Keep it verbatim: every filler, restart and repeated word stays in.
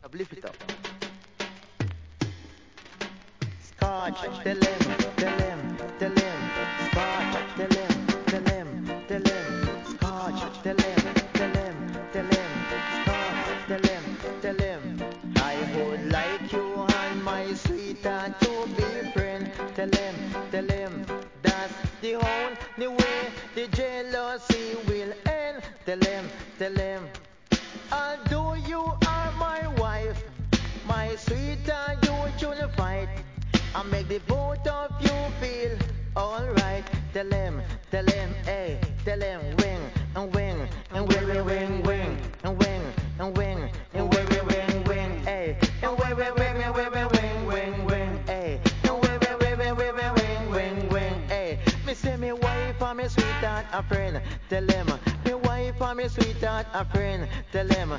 Uplift it up. Scotch, tell him, tell him, tell him. Scotch, tell him, tell him, tell him. Scotch, tell him, tell him, tell him. Scotch, tell him, tell him. I would like you and my sweetheart to be friends. Tell him, tell him. That's the only way the jealousy will end. Tell him, tell him. Although you are my wife, my sweetheart, you shouldn't fight. I make the both of you feel alright. Tell him, tell him, hey, tell him, wing and wing and wing, wing, wing, wing and wing and wing and wing, wing, wing, wing, hey, and wing, wing, wing, wing, wing, wing, wing, wing, hey, and wing, wing, wing, wing, wing, wing, wing, wing, hey. Me say me wife and me sweetheart a friend. Tell him, me wife and me sweetheart a friend. Tell him,